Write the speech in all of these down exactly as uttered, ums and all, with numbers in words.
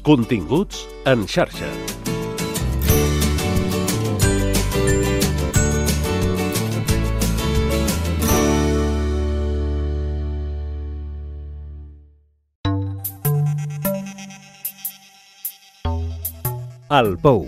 Continguts en xarxa. El Pou.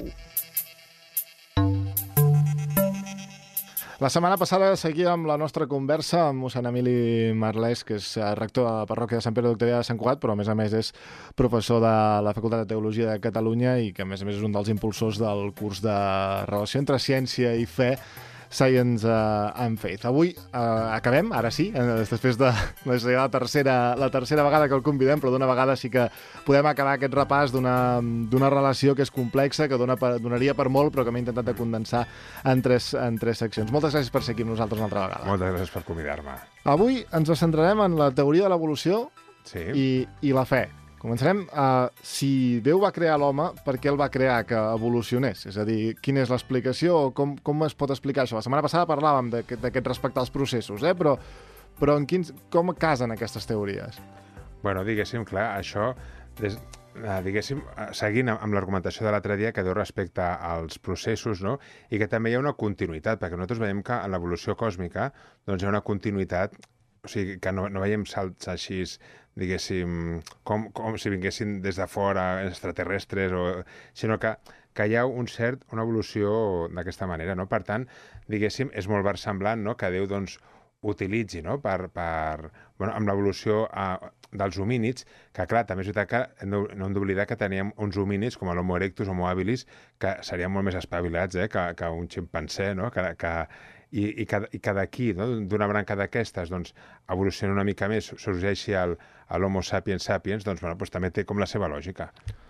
La setmana passada seguíem la nostra conversa amb mossèn Emili Marlès, que és rector de la parròquia de Sant Pere d'Octavià de Sant Cugat, però a més a més és professor de la Facultat de Teologia de Catalunya i que a més a més és un dels impulsors del curs de relació entre ciència i fe, Science uh, and Faith. Avui uh, acabem, ara sí, uh, després de la tercera, la tercera vegada que el convidem, però d'una vegada sí que podem acabar aquest repàs d'una relació que és complexa, que dona per, donaria per molt, però que m'he intentat de condensar en tres, en tres seccions. Moltes gràcies per ser aquí amb nosaltres una altra vegada. Moltes gràcies per convidar-me. Avui ens centrarem en la teoria de l'evolució sí. i, i la fe. Començarem a si Déu va crear l'home, per què el va crear que evolucionés? És a dir, quina és l'explicació o com, com es pot explicar això? La setmana passada parlàvem d'aquest respecte als processos, eh? però, però en quins, com casen aquestes teories? Bueno, diguéssim, clar, això, des, diguéssim, seguint amb l'argumentació de l'altre dia que Déu respecte als processos, no? I que també hi ha una continuïtat, perquè nosaltres veiem que en l'evolució còsmica doncs hi ha una continuïtat, o sigui, que no, no veiem salts així, diguéssim, com, com si vinguessin des de fora, extraterrestres, o, sinó que, que hi ha un cert, una evolució d'aquesta manera, no? Per tant, diguéssim, és molt versemblant, no?, que Déu, doncs, utilitzi, no?, per, per, bueno, amb l'evolució eh, dels homínids, que, clar, també és veritat que no, no hem d'oblidar que teníem uns homínids, com l'Homo erectus, Homo habilis, que serien molt més espavilats, eh, que, que un ximpanzé, no?, que, que i, i que, i que d'aquí, no?, d'una branca d'aquestes, doncs, evoluciona una mica més, sorgeixi el, l'Homo sapiens sapiens, doncs, bueno, doncs també té com la seva lògica.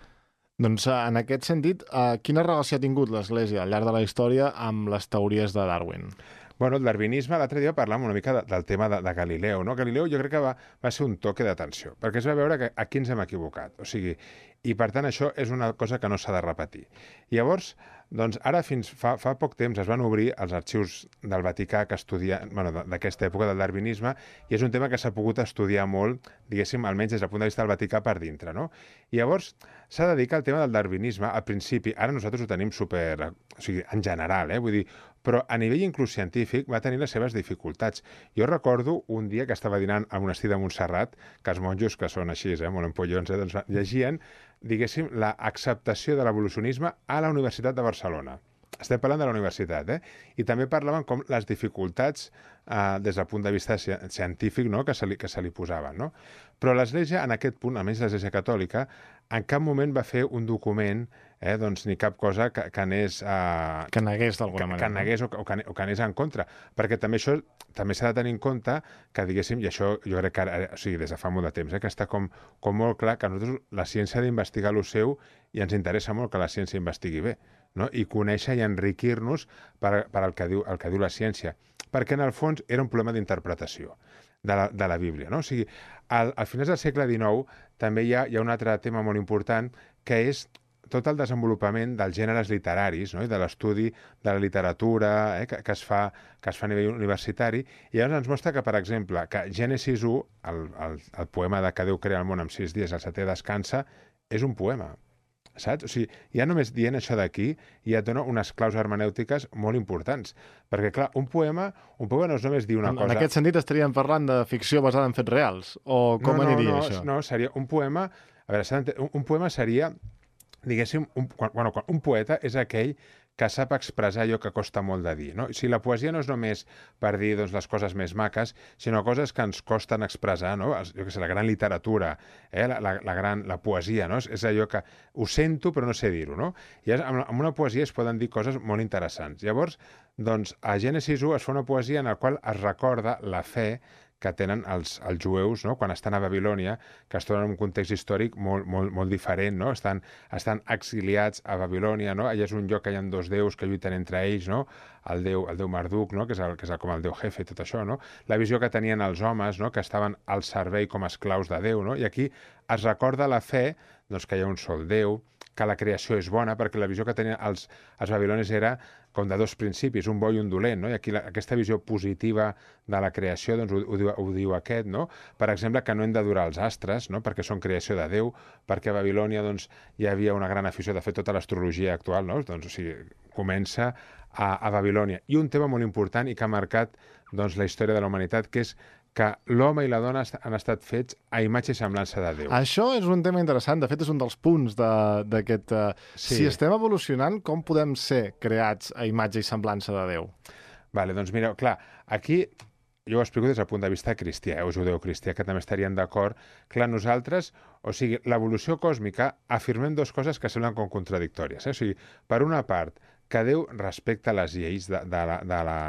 Doncs en aquest sentit, eh, quina relació ha tingut l'Església al llarg de la història amb les teories de Darwin? Bueno, el darwinisme, l'altre dia parlàvem una mica de, del tema de, de Galileu, no? Galileu jo crec que va, va ser un toque d'atenció, perquè es va veure que aquí ens hem equivocat, o sigui, i per tant això és una cosa que no s'ha de repetir. I llavors, doncs ara fins fa, fa poc temps es van obrir els arxius del Vaticà que estudien, bueno, d'aquesta època del darwinisme, i és un tema que s'ha pogut estudiar molt, diguéssim, almenys des del punt de vista del Vaticà per dintre, no? I llavors s'ha de dir que el tema del darwinisme, al principi, ara nosaltres ho tenim super, o sigui, en general, eh, vull dir, però a nivell inclús científic va tenir les seves dificultats. Jo recordo un dia que estava dinant al monestir de Montserrat, que els monjos, que són així, eh, molt empollons, eh, doncs llegien, diguéssim, l'acceptació de l'evolucionisme a la Universitat de Barcelona. Estem parlant de la universitat, eh? I també parlaven com les dificultats eh, des del punt de vista científic, no?, que se li, que se li posaven, no? Però l'Església, en aquest punt, almenys l'Església Catòlica, en cap moment va fer un document, eh, doncs, ni cap cosa que, que anés... Eh, que negués d'alguna manera. Que negués o, o, que, o que anés en contra. Perquè també això també s'ha de tenir en compte que, diguéssim, i això jo crec que ara, o sigui, des de fa molt de temps, eh, que està com, com molt clar que nosaltres la ciència ha d'investigar lo seu i ens interessa molt que la ciència investigui bé, no? I conèixer i enriquir-nos per, per el, que diu, el que diu la ciència. Perquè, en el fons, era un problema d'interpretació de la, de la Bíblia, no? O sigui, al, al finals del segle dinou també hi ha, hi ha un altre tema molt important, que és tot el desenvolupament dels gèneres literaris, no?, i de l'estudi de la literatura, eh, que, que, es fa, que es fa a nivell universitari, i llavors ens mostra que, per exemple, que Gènesis u, el, el, el poema de que Déu crea el món en sis dies, el setè descansa, és un poema, saps? O sigui, ja només dient això d'aquí ja et dona unes claus hermenèutiques molt importants, perquè, clar, un poema, un poema no és només dir una en, cosa... En aquest sentit estaríem parlant de ficció basada en fets reals, o com no, no, aniria no, això? No, seria un poema... A veure, un, un poema seria... Diguéssim, un, quan, bueno, un poeta és aquell que sap expressar allò que costa molt de dir, no? Si la poesia no és només per dir, doncs, les coses més maques, sinó coses que ens costen expressar, no? Jo què sé, la gran literatura, eh? la, la, la, gran, la poesia, no? És, és allò que ho sento però no sé dir-ho, no? I amb, amb una poesia es poden dir coses molt interessants. Llavors, doncs, a Gènesis u es fa una poesia en la qual es recorda la fe que tenen els, els jueus, no?, quan estan a Babilònia, que es troben en un context històric molt, molt, molt diferent, no? Estan, estan exiliats a Babilònia, no? Allà és un lloc que hi ha dos déus que lluiten entre ells, no? El déu, el déu Marduk, no?, que és, el, que és el, com el déu jefe i tot això, no? La visió que tenien els homes, no?, que estaven al servei com a esclaus de Déu, no? I aquí es recorda la fe, doncs, que hi ha un sol Déu, que la creació és bona, perquè la visió que tenien els, els babilonis era com de dos principis, un bo i un dolent, no? I aquí la, aquesta visió positiva de la creació doncs, ho, ho, diu, ho diu aquest, no? Per exemple, que no hem d'adorar els astres, no? Perquè són creació de Déu, perquè a Babilònia doncs, hi havia una gran afició, de fet, tota l'astrologia actual, no? Doncs, o sigui, comença a, a Babilònia. I un tema molt important i que ha marcat doncs, la història de la humanitat, que és que l'home i la dona han estat fets a imatge i semblança de Déu. Això és un tema interessant. De fet, és un dels punts d'aquest... Uh, sí. Si estem evolucionant, com podem ser creats a imatge i semblança de Déu? Vale, doncs mira, clar, aquí jo ho explico des del punt de vista cristià, eh, o judeocristià, que també estarien d'acord. Clar, nosaltres, o sigui, l'evolució còsmica, afirmem dues coses que semblen com contradictòries. Eh? O sigui, per una part, que Déu respecta les lleis de, de la... De la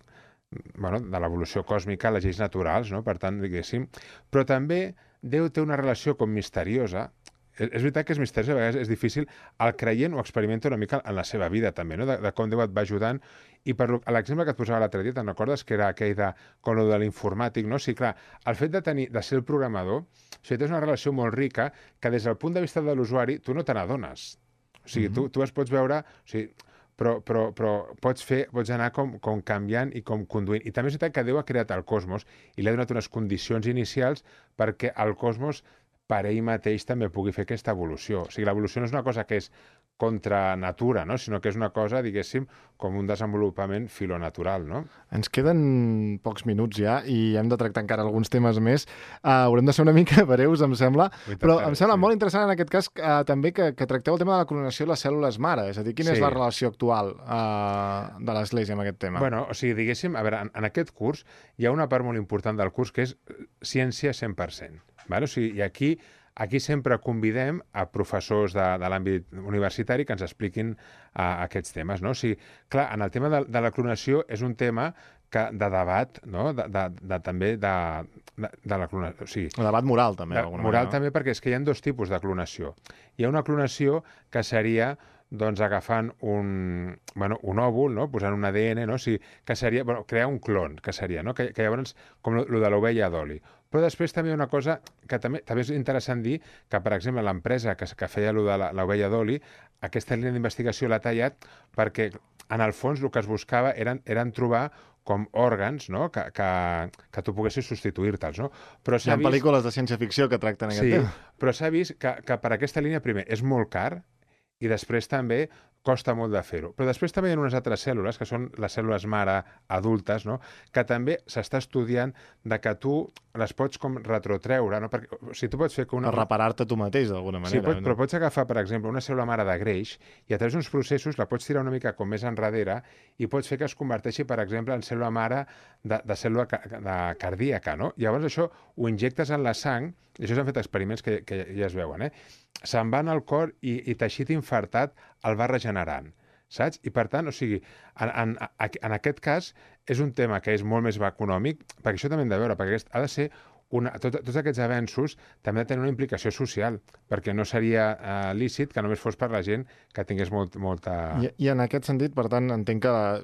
bueno, de l'evolució còsmica, les lleis naturals, no? Per tant, diguéssim, però també Déu té una relació com misteriosa. És, és veritat que és misteriós, a vegades és difícil, el creient ho experimenta una mica en la seva vida també, no? de, de com Déu et va ajudant, i per l'exemple que et posava l'altre dia, te'n recordes que era aquell de, com el de l'informàtic, no? Sí, clar, el fet de tenir, de ser el programador, o sigui, tens una relació molt rica que des del punt de vista de l'usuari tu no te n'adones. O sigui, mm-hmm. tu, tu es pots veure... O sigui, Però, però, però pots fer, pots anar com, com canviant i com conduint. I també és veritat que Déu ha creat el cosmos i li ha donat unes condicions inicials perquè el cosmos per ell mateix també pugui fer aquesta evolució. O sigui, l'evolució no és una cosa que és contra natura, no? Sinó que és una cosa, diguéssim, com un desenvolupament filonatural, no? Ens queden pocs minuts ja i hem de tractar encara alguns temes més. Uh, haurem de ser una mica breus, em sembla, però em sembla sí. molt interessant en aquest cas uh, també que, que tracteu el tema de la clonació de les cèl·lules mare, és a dir, quina sí. és la relació actual uh, de l'Església amb aquest tema? Bueno, o sigui, diguéssim, a veure, en, en aquest curs hi ha una part molt important del curs que és ciència cent per cent, vale? O sigui, i aquí Aquí sempre convidem a professors de, de l'àmbit universitari que ens expliquin uh, aquests temes, no? O sigui, clar, en el tema de, de la clonació és un tema que, de debat, no? De, de, de, també de, de, de la clonació. O sigui, el debat moral, també. De, moral manera, no? També, perquè és que hi ha dos tipus de clonació. Hi ha una clonació que seria doncs agafant un, bueno, un òvul, no? Posant un A D N, no? O sigui, que seria, bueno, crear un clon, que seria, no? Que, que llavors, com el de l'ovella d'oli. Però després també hi ha una cosa que també, també és interessant dir que, per exemple, l'empresa que, que feia allò de l'ovella d'oli, aquesta línia d'investigació l'ha tallat perquè, en el fons, el que es buscava eren, eren trobar com òrgans, no? que, que, que tu poguessis substituir-te'ls. No? Però hi ha vist... pel·lícules de ciència-ficció que tracten aquest sí, tema. Però s'ha vist que, que per aquesta línia, primer, és molt car i després també costa molt de fer-ho. Però després també hi ha unes altres cèl·lules, que són les cèl·lules mare adultes, no? Que també s'està estudiant de que tu les pots com retrotreure, no? Perquè, o sigui, tu pots fer que una... Per reparar-te tu mateix, d'alguna manera. Sí, pot, no? Però pots agafar, per exemple, una cèl·lula mare de greix i a través d'uns processos la pots tirar una mica com més enrere i pots fer que es converteixi, per exemple, en cèl·lula mare de, de cèl·lula ca, de cardíaca, no? I llavors això ho injectes en la sang, i això s'han fet experiments que, que ja es veuen, eh? Se'n va al cor i, i teixit infartat el va regenerant, saps? I per tant, o sigui, en, en, en aquest cas és un tema que és molt més econòmic, perquè això també hem de veure, perquè ha de ser una, tot, tots aquests avenços també tenen una implicació social, perquè no seria eh, lícit que només fos per la gent que tingués molt, molta... I, I en aquest sentit, per tant, entenc que la,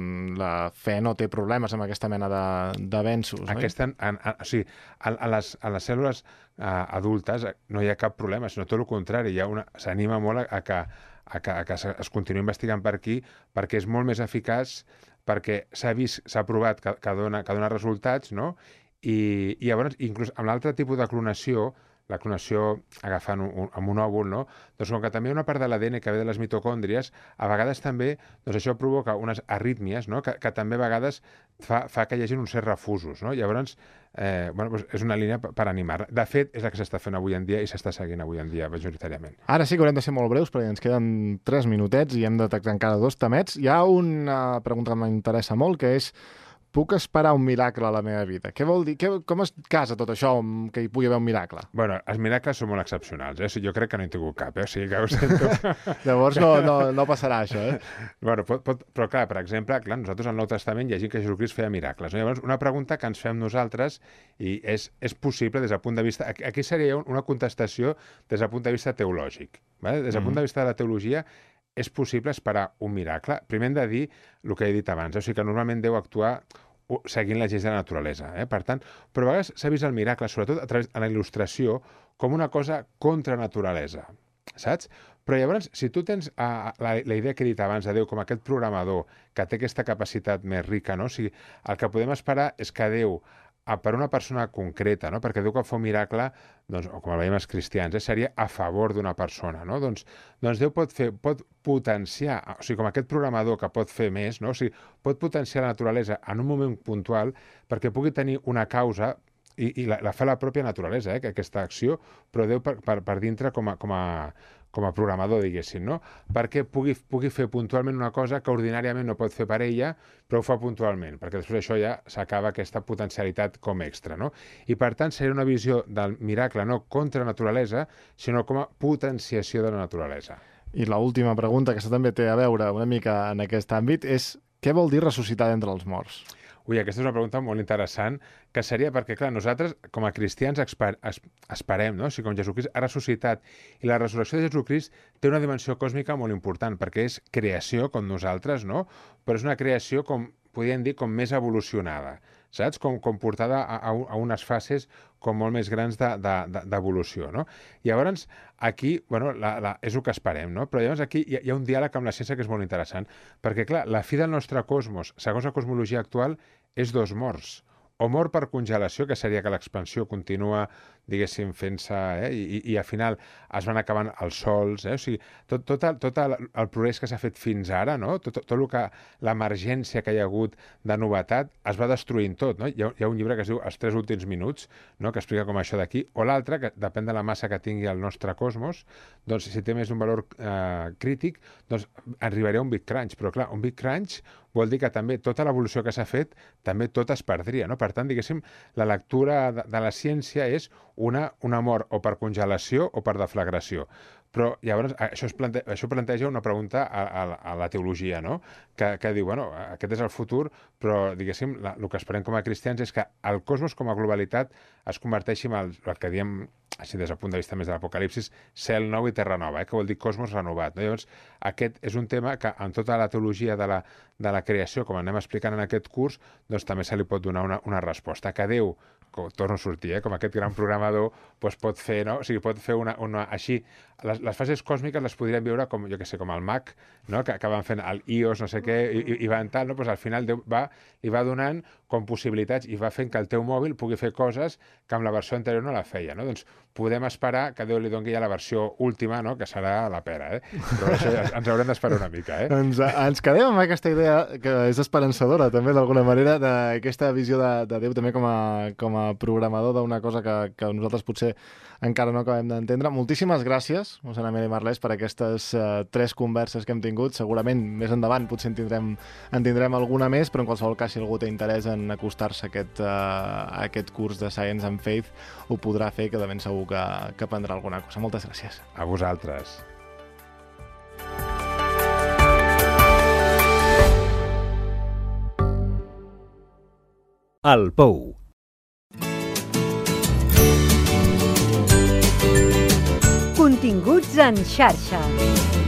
la fe no té problemes amb aquesta mena d'avenços, oi? Aquesta, en, en, o sigui, a, a, les, a les cèl·lules eh, adultes no hi ha cap problema, sinó tot el contrari, s'anima molt a, a que, a que, a que es continuï investigant per aquí, perquè és molt més eficaç, perquè s'ha vist, s'ha provat que, que, dona, que dona resultats, no? I, i llavors, inclús amb l'altre tipus de clonació, la clonació agafant un, un, amb un òvul, no? Doncs com que també hi ha una part de l'A D N que ve de les mitocòndries, a vegades també doncs això provoca unes arrítmies, no? que, que també a vegades fa, fa que hi hagi uns certs refusos. No? Llavors, eh, bueno, doncs és una línia per animar. De fet, és la que s'està fent avui en dia i s'està seguint avui en dia majoritàriament. Ara sí que haurem de ser molt breus perquè ens queden tres minutets i hem de tractar encara dos temets. Hi ha una pregunta que m'interessa molt, que és: puc esperar un miracle a la meva vida? Què vol dir? Què, com es casa tot això amb que hi pugui haver un miracle? Bueno, els miracles són molt excepcionals, eh? Jo crec que no he tingut cap, eh? O sigui que ho sento. Llavors no, no, no passarà això, eh? Bueno, pot, pot, però clar, per exemple, clar, nosaltres al Nou Testament llegim que Jesucrist feia miracles. No? Llavors, una pregunta que ens fem nosaltres, i és, és possible des del punt de vista... Aquí seria una contestació des del punt de vista teològic. Vale? Des del mm. punt de vista de la teologia, és possible esperar un miracle. Primer hem de dir el que he dit abans, eh? O sigui que normalment Déu actuar seguint les lleis de la naturalesa. Eh? Per tant, però a vegades s'ha vist el miracle, sobretot a través de la il·lustració, com una cosa contra naturalesa. saps? Però llavors, si tu tens uh, la, la idea que he dit abans de Déu com aquest programador que té aquesta capacitat més rica, no? O sigui, el que podem esperar és que Déu, per una persona concreta, no? Perquè Déu que fa un miracle, doncs, o com el veiem els cristians, eh? Seria a favor d'una persona, no? Doncs, doncs Déu pot, fer, pot potenciar, o sigui, com aquest programador que pot fer més, no? O sigui, pot potenciar la naturalesa en un moment puntual perquè pugui tenir una causa i, i la, la fa la pròpia naturalesa, eh? Aquesta acció, però Déu per, per, per dintre com a, com a, com a programador, diguéssim, no? Perquè pugui, pugui fer puntualment una cosa que ordinàriament no pot fer per ella, però ho fa puntualment, perquè després això ja s'acaba aquesta potencialitat com extra, no? I per tant seria una visió del miracle no contra la naturalesa, sinó com a potenciació de la naturalesa. I l'última pregunta, que això també té a veure una mica en aquest àmbit, és què vol dir ressuscitar d'entre els morts? Ui, aquesta és una pregunta molt interessant, que seria perquè, clar, nosaltres, com a cristians, esper es esperem, no? O sigui, com Jesucrist ha ressuscitat, i la resurrecció de Jesucrist té una dimensió còsmica molt important, perquè és creació, com nosaltres, no? Però és una creació, com podríem dir, com més evolucionada, saps? Com, com portada a, a unes fases com molt més grans d'evolució, no? Llavors, aquí, bueno, la, la, és el que esperem, no? Però llavors aquí hi ha, hi ha un diàleg amb la ciència que és molt interessant, perquè, clar, la fi del nostre cosmos, segons la cosmologia actual, és dos morts. O mort per congelació, que seria que l'expansió continua, diguéssim, fent-se, eh? I, i, i al final es van acabant els sols, eh? O sigui, tot, tot, el, tot el, el progrés que s'ha fet fins ara, no? Tot, tot, tot el que, l'emergència que hi ha hagut de novetat, es va destruint tot, no? Hi ha, hi ha un llibre que es diu Els tres últims minuts, no? Que explica com això d'aquí, o l'altre, que depèn de la massa que tingui el nostre cosmos, doncs si té més un valor eh, crític, doncs arribaria a un Big Crunch, però clar, un Big Crunch vol dir que també tota l'evolució que s'ha fet, també tot es perdria, no? Per tant, diguéssim, la lectura de, de la ciència és una, una mort o per congelació o per deflagració. Però llavors això, es plante això planteja una pregunta a, a, a la teologia, no? Que, que diu, bueno, aquest és el futur, però diguéssim, la, el que esperem com a cristians és que el cosmos com a globalitat es converteixi en el, el que diem, així des del punt de vista més de l'Apocalipsis, cel nou i terra nova, eh? Que vol dir cosmos renovat, no? Llavors, aquest és un tema que en tota la teologia de la, de la creació, com anem explicant en aquest curs, doncs també se li pot donar una, una resposta. Que Déu, com, torno a sortir, eh? Com aquest gran programador, doncs pot fer, no? O sigui, pot fer una, una així, les, les fases còsmiques les podríem veure com, jo què sé, com el Mac, no? Que, que van fent el I O S, no sé què, i, i, i van tal, no? Pues al final Déu va, li va donant com possibilitats i va fent que el teu mòbil pugui fer coses que amb la versió anterior no la feia, no? Doncs podem esperar que Déu li doni ja la versió última, no? Que serà la pera, eh? Però això ja, ens haurem d'esperar una mica, eh? Ens, ens quedem amb aquesta idea que és esperançadora, també, d'alguna manera, d'aquesta visió de, de Déu també com a, com a programador d'una cosa que, que nosaltres potser encara no acabem d'entendre. Moltíssimes gràcies, mossèn Emili Marlès, per aquestes uh, tres converses que hem tingut. Segurament més endavant potser en tindrem, en tindrem alguna més, però en qualsevol cas, si algú té interès en acostar-se a aquest, uh, a aquest curs de Science and Faith, ho podrà fer, que de ben segur que, que aprendrà alguna cosa. Moltes gràcies. A vosaltres. El Pou. Continguts en xarxa.